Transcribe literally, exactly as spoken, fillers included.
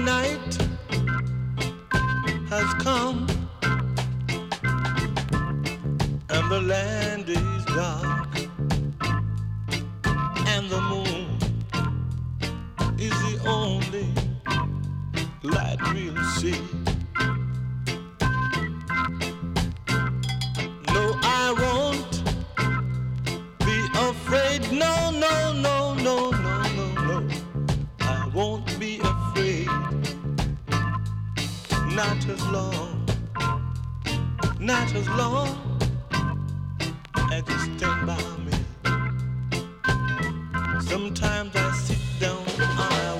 night has come and the land is dark and the moon is the only light we'll see. No, I won't be afraid. No, no, no, no, no, no, no. I won't be afraid. Not as long, not as long as you stand by me. Sometimes I sit down on